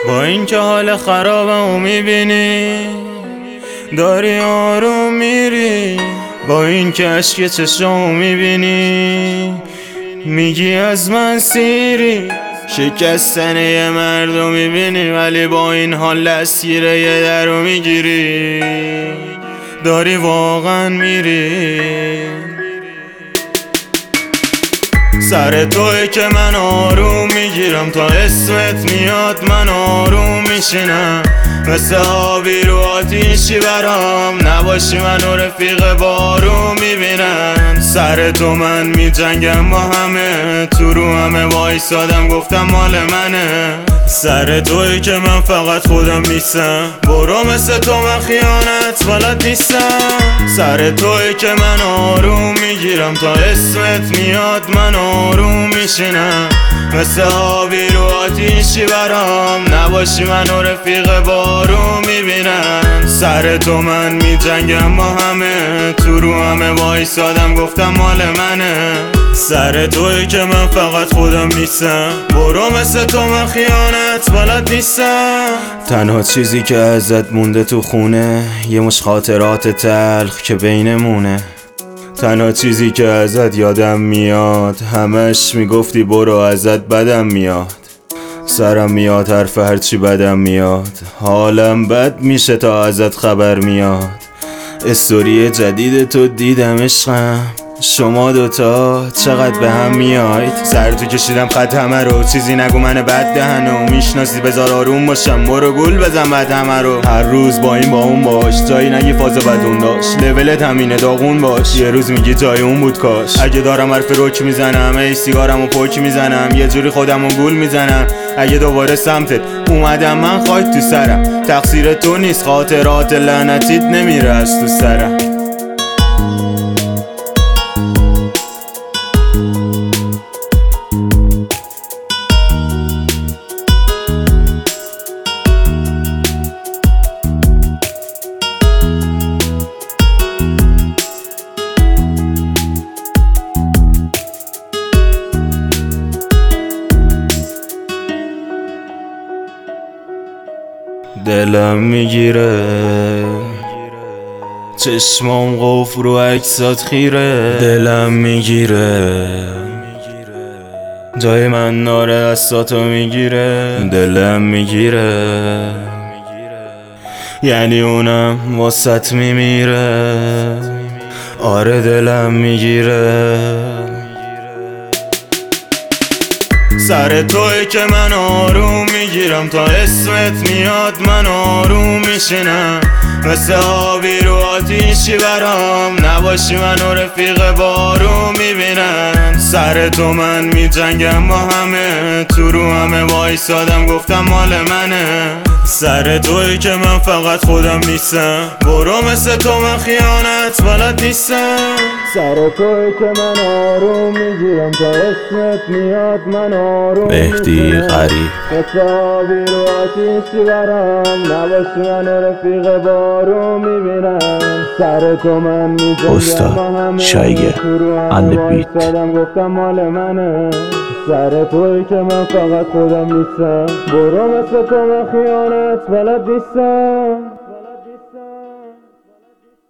با این که حال خرابمو میبینی داری آروم میری، با این که عشق چشمو میبینی میگی از من سیری. شکستن یه مردو میبینی ولی با این حال دستگیر یه درو میگیری، داری واقعا میری. سر توی که من آروم میگیرم، تا اسمت میاد من آروم میشینم. مثل آبی رو آتیشی برام نباشی منو رفیق بارون میبینن. سر تو من میجنگم با همه، تو رو همه وایسادم گفتم مال منه. سر توی که من فقط خودم نیستم، برو مثل تو من خیانت بلد نیستم. سر توی که من آروم میگیرم، تا اسمت میاد من آروم میشینم. مثل آبی رو آتیشی برام نباشی منو رفیق بارون میبینن. سر تو من میجنگم با همه، تو رو همه وایسادم گفتم مال منه. سر توی که من فقط خودم نیستم، برو مثل تو من خیانت بلد نیستم. تنها چیزی که ازت مونده تو خونه یه مش خاطرات تلخ که بینمونه. تنها چیزی که ازت یادم میاد همش میگفتی برو ازت بدم میاد. سرم میاد حرف هرچی بدم میاد، حالم بد میشه تا ازت خبر میاد. استوری جدید تو دیدم عشقم، شما دوتا چقدر به هم میاید. سر تو کشیدم خط همه رو، چیزی نگو من بد دهنو میشناسی. بذار آروم باشم برو گول بزن بعد همه رو. هر روز با این با اون باش، جایی نگی فاز بدون داشت. لولت همینه داغون باش، یه روز میگی جای اون بود کاش. اگه دارم حرف رک میزنم ای سیگارمو پک میزنم، یه جوری خودمو گول میزنم. اگه دوباره سمتت اومدم من خاک تو سرم، تقصیر تو نیست خاطرات لعنتیت نمیره از تو سرم. دلم میگیره چشمام قفل رو عکسات خیره. دلم میگیره جای من ناره دستاتو میگیره. دلم میگیره یعنی اونم واسط میمیره. آره دلم میگیره. سر توی که من آروم میگیرم، تا اسمت میاد من آروم میشینم. مثل آبی رو آتیشی برام نباشی منو رفیق بارون میبینن. سر تو من میجنگم با همه، تو رو همه وایسادم گفتم مال منه. سر توی که من فقط خودم نیستم، برو مثل تو من خیانت بلد نیستم. سر توی که من آروم میگیرم، تا اسمت میاد من آروم مهدی غریب. مثل آبی رو آتیشی برام نباشی منو رفیق بارون میبینم. سر تو من میجنگم استاد با همه، شایگه تو رو همه and the beat. وایسادم گفتم مال منه. سر توی که من فقط خودم نیستم، برو مثل تو من خیانت بلد نیستم.